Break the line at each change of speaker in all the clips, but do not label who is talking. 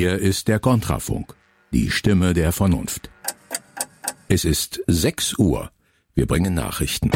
Hier ist der Kontrafunk, die Stimme der Vernunft. Es ist 6 Uhr. Wir bringen Nachrichten.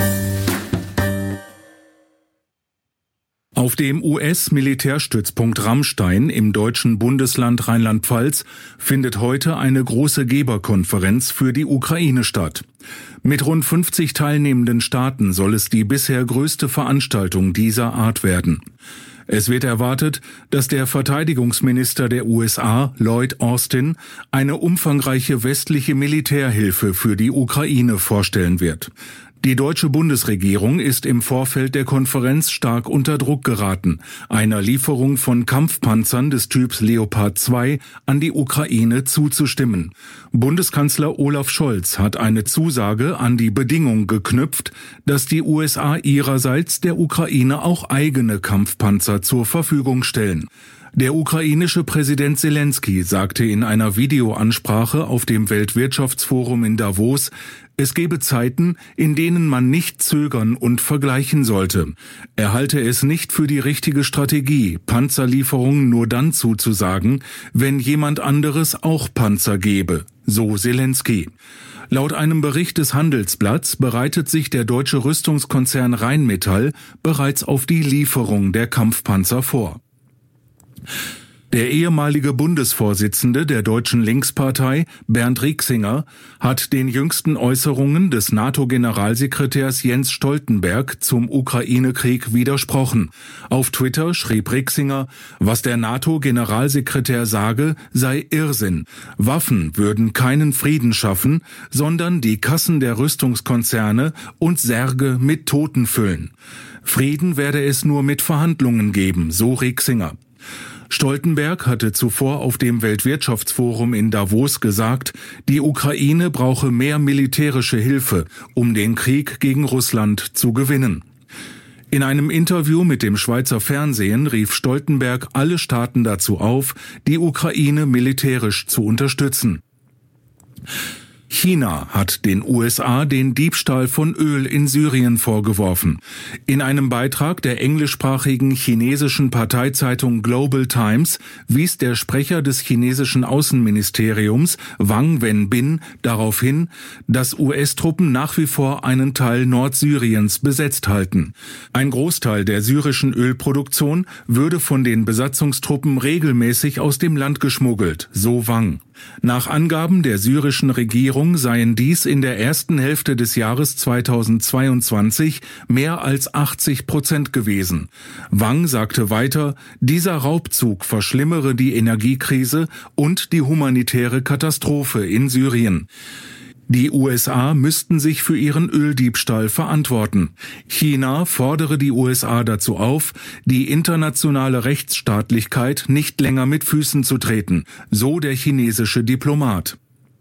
Auf dem US-Militärstützpunkt Ramstein im deutschen Bundesland Rheinland-Pfalz findet heute eine große Geberkonferenz für die Ukraine statt. Mit rund 50 teilnehmenden Staaten soll es die bisher größte Veranstaltung dieser Art werden. Es wird erwartet, dass der Verteidigungsminister der USA, Lloyd Austin, eine umfangreiche westliche Militärhilfe für die Ukraine vorstellen wird. Die deutsche Bundesregierung ist im Vorfeld der Konferenz stark unter Druck geraten, einer Lieferung von Kampfpanzern des Typs Leopard 2 an die Ukraine zuzustimmen. Bundeskanzler Olaf Scholz hat eine Zusage an die Bedingung geknüpft, dass die USA ihrerseits der Ukraine auch eigene Kampfpanzer zur Verfügung stellen. Der ukrainische Präsident Selenskyj sagte in einer Videoansprache auf dem Weltwirtschaftsforum in Davos, es gebe Zeiten, in denen man nicht zögern und vergleichen sollte. Er halte es nicht für die richtige Strategie, Panzerlieferungen nur dann zuzusagen, wenn jemand anderes auch Panzer gebe, so Selenskyj. Laut einem Bericht des Handelsblatts bereitet sich der deutsche Rüstungskonzern Rheinmetall bereits auf die Lieferung der Kampfpanzer vor. Der ehemalige Bundesvorsitzende der Deutschen Linkspartei, Bernd Rixinger, hat den jüngsten Äußerungen des NATO-Generalsekretärs Jens Stoltenberg zum Ukraine-Krieg widersprochen. Auf Twitter schrieb Rixinger, was der NATO-Generalsekretär sage, sei Irrsinn. Waffen würden keinen Frieden schaffen, sondern die Kassen der Rüstungskonzerne und Särge mit Toten füllen. Frieden werde es nur mit Verhandlungen geben, so Rixinger. Stoltenberg hatte zuvor auf dem Weltwirtschaftsforum in Davos gesagt, die Ukraine brauche mehr militärische Hilfe, um den Krieg gegen Russland zu gewinnen. In einem Interview mit dem Schweizer Fernsehen rief Stoltenberg alle Staaten dazu auf, die Ukraine militärisch zu unterstützen. China hat den USA den Diebstahl von Öl in Syrien vorgeworfen. In einem Beitrag der englischsprachigen chinesischen Parteizeitung Global Times wies der Sprecher des chinesischen Außenministeriums Wang Wenbin darauf hin, dass US-Truppen nach wie vor einen Teil Nordsyriens besetzt halten. Ein Großteil der syrischen Ölproduktion würde von den Besatzungstruppen regelmäßig aus dem Land geschmuggelt, so Wang. Nach Angaben der syrischen Regierung seien dies in der ersten Hälfte des Jahres 2022 mehr als 80% gewesen. Wang sagte weiter, dieser Raubzug verschlimmere die Energiekrise und die humanitäre Katastrophe in Syrien. Die USA müssten sich für ihren Öldiebstahl verantworten. China fordere die USA dazu auf, die internationale Rechtsstaatlichkeit nicht länger mit Füßen zu treten, so der chinesische Diplomat.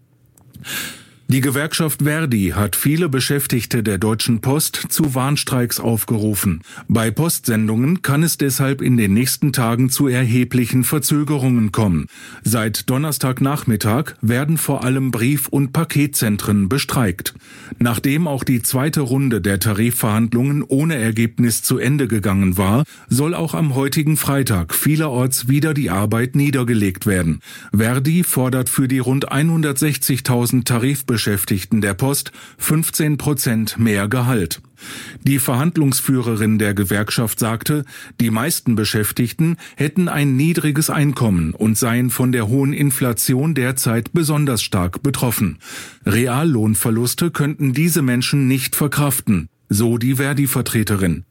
Die Gewerkschaft Verdi hat viele Beschäftigte der Deutschen Post zu Warnstreiks aufgerufen. Bei Postsendungen kann es deshalb in den nächsten Tagen zu erheblichen Verzögerungen kommen. Seit Donnerstagnachmittag werden vor allem Brief- und Paketzentren bestreikt. Nachdem auch die zweite Runde der Tarifverhandlungen ohne Ergebnis zu Ende gegangen war, soll auch am heutigen Freitag vielerorts wieder die Arbeit niedergelegt werden. Verdi fordert für die rund 160.000 Tarifbeschäftigten der Post 15% mehr Gehalt. Die Verhandlungsführerin der Gewerkschaft sagte, die meisten Beschäftigten hätten ein niedriges Einkommen und seien von der hohen Inflation derzeit besonders stark betroffen. Reallohnverluste könnten diese Menschen nicht verkraften, so die Verdi-Vertreterin.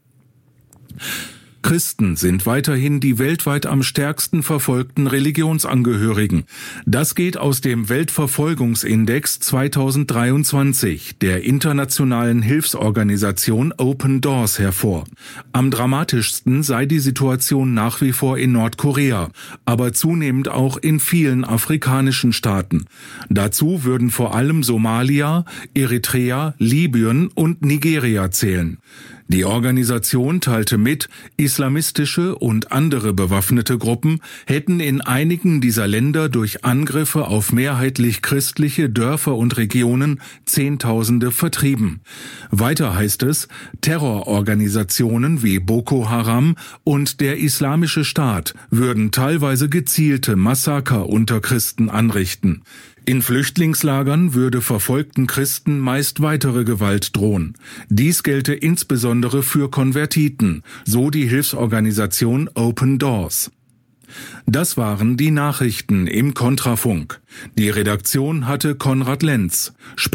Christen sind weiterhin die weltweit am stärksten verfolgten Religionsangehörigen. Das geht aus dem Weltverfolgungsindex 2023 der internationalen Hilfsorganisation Open Doors hervor. Am dramatischsten sei die Situation nach wie vor in Nordkorea, aber zunehmend auch in vielen afrikanischen Staaten. Dazu würden vor allem Somalia, Eritrea, Libyen und Nigeria zählen. Die Organisation teilte mit, islamistische und andere bewaffnete Gruppen hätten in einigen dieser Länder durch Angriffe auf mehrheitlich christliche Dörfer und Regionen Zehntausende vertrieben. Weiter heißt es, Terrororganisationen wie Boko Haram und der Islamische Staat würden teilweise gezielte Massaker unter Christen anrichten. In Flüchtlingslagern würde verfolgten Christen meist weitere Gewalt drohen. Dies gelte insbesondere für Konvertiten, so die Hilfsorganisation Open Doors. Das waren die Nachrichten im Kontrafunk. Die Redaktion hatte Konrad Lenz.